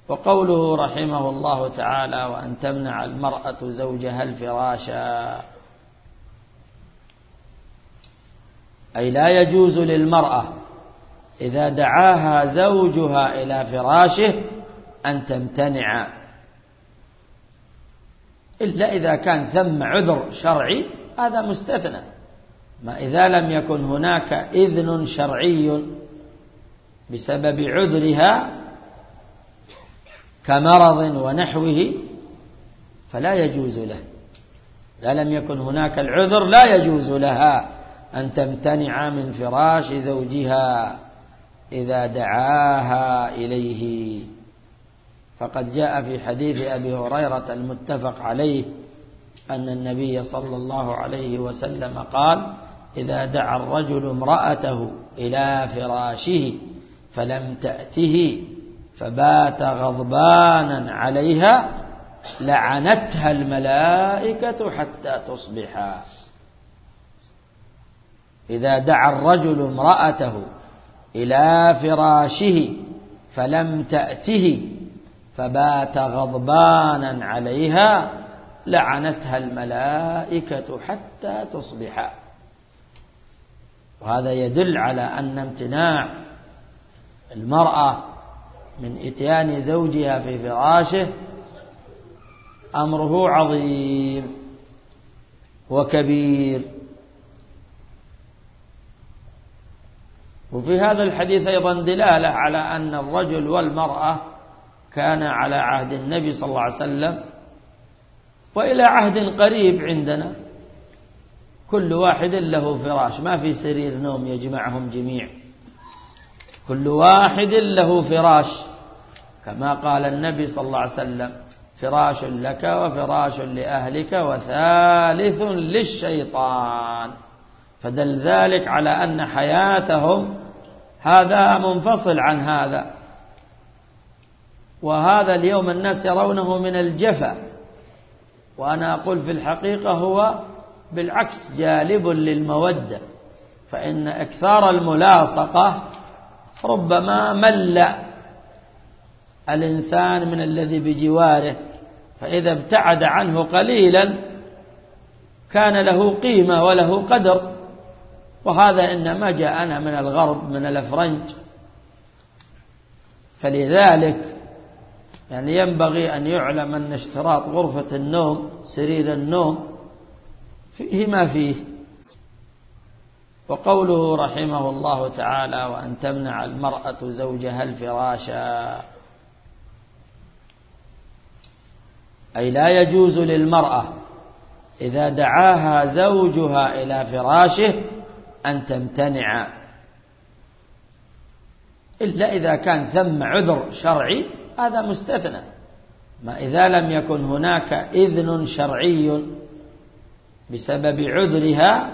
وقوله رحمه الله تعالى: وأن تمنع المرأة زوجها الفراشا، أي لا يجوز للمرأة إذا دعاها زوجها إلى فراشه أن تمتنع، إلا إذا كان ثم عذر شرعي، هذا مستثنى. ما إذا لم يكن هناك إذن شرعي بسبب عذرها كمرض ونحوه فلا يجوز له. إذا لم يكن هناك العذر لا يجوز لها أن تمتنع من فراش زوجها إذا دعاها إليه. فقد جاء في حديث أبي هريرة المتفق عليه أن النبي صلى الله عليه وسلم قال: إذا دعا الرجل امرأته إلى فراشه فلم تأته فبات غضبانا عليها لعنتها الملائكة حتى تصبح. إذا دعا الرجل امرأته إلى فراشه فلم تأته فبات غضبانا عليها لعنتها الملائكة حتى تصبح. وهذا يدل على أن امتناع المرأة من إتيان زوجها في فراشه أمره عظيم وكبير. وفي هذا الحديث أيضا دلالة على أن الرجل والمرأة كان على عهد النبي صلى الله عليه وسلم وإلى عهد قريب عندنا كل واحد له فراش، ما في سرير نوم يجمعهم جميع، كل واحد له فراش، كما قال النبي صلى الله عليه وسلم: فراش لك وفراش لأهلك وثالث للشيطان. فدل ذلك على أن حياتهم هذا منفصل عن هذا. وهذا اليوم الناس يرونه من الجفا، وأنا أقول في الحقيقة هو بالعكس جالب للمودة، فإن إكثار الملاصقة ربما مل الإنسان من الذي بجواره، فإذا ابتعد عنه قليلا كان له قيمة وله قدر. وهذا إنما جاءنا من الغرب من الأفرنج. فلذلك يعني ينبغي أن يعلم أن اشتراط غرفة النوم سرير النوم فيه ما فيه. وقوله رحمه الله تعالى: وأن تمنع المرأة زوجها الفراشا، أي لا يجوز للمرأة إذا دعاها زوجها إلى فراشه أن تمتنع، إلا إذا كان ثم عذر شرعي، هذا مستثنى. ما إذا لم يكن هناك إذن شرعي بسبب عذرها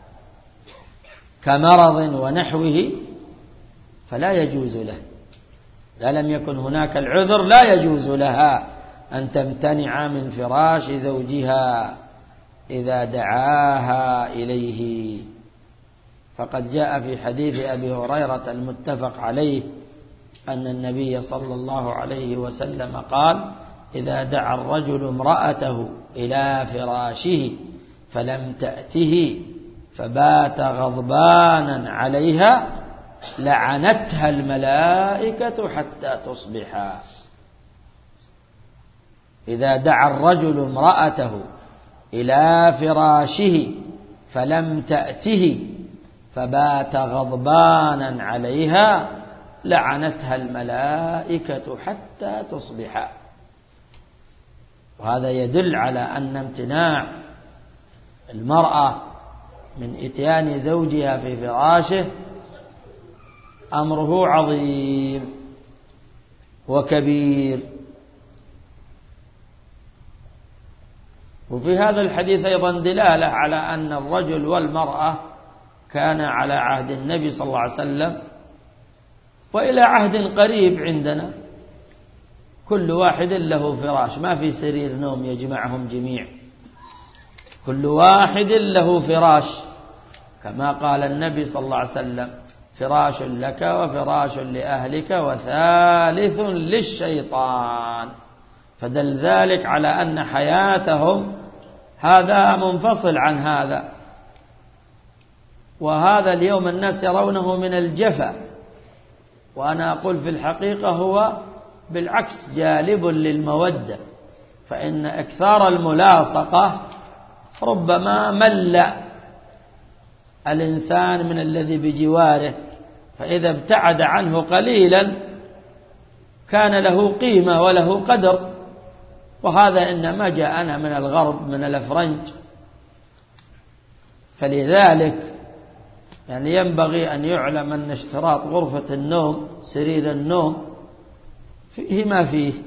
كمرض ونحوه فلا يجوز له. إذا لم يكن هناك العذر لا يجوز لها أن تمتنع من فراش زوجها إذا دعاها إليه. فقد جاء في حديث أبي هريرة المتفق عليه أن النبي صلى الله عليه وسلم قال: إذا دعا الرجل امرأته إلى فراشه فلم تأته فبات غضبانا عليها لعنتها الملائكة حتى تصبح. إذا دعا الرجل امرأته إلى فراشه فلم تأته فبات غضبانا عليها لعنتها الملائكة حتى تصبح. وهذا يدل على أن امتناع المرأة من إتيان زوجها في فراشه أمره عظيم وكبير. وفي هذا الحديث أيضا دلالة على أن الرجل والمرأة كان على عهد النبي صلى الله عليه وسلم وإلى عهد قريب عندنا كل واحد له فراش، ما في سرير نوم يجمعهم جميع، كل واحد له فراش، كما قال النبي صلى الله عليه وسلم: فراش لك وفراش لأهلك وثالث للشيطان. فدل ذلك على أن حياتهم هذا منفصل عن هذا. وهذا اليوم الناس يرونه من الجفا، وأنا أقول في الحقيقة هو بالعكس جالب للمودة، فإن إكثار الملاصقة ربما مل الإنسان من الذي بجواره، فإذا ابتعد عنه قليلا كان له قيمة وله قدر. وهذا إنما جاءنا من الغرب من الأفرنج. فلذلك يعني ينبغي أن يعلم أن اشتراط غرفة النوم سرير النوم فيه ما فيه،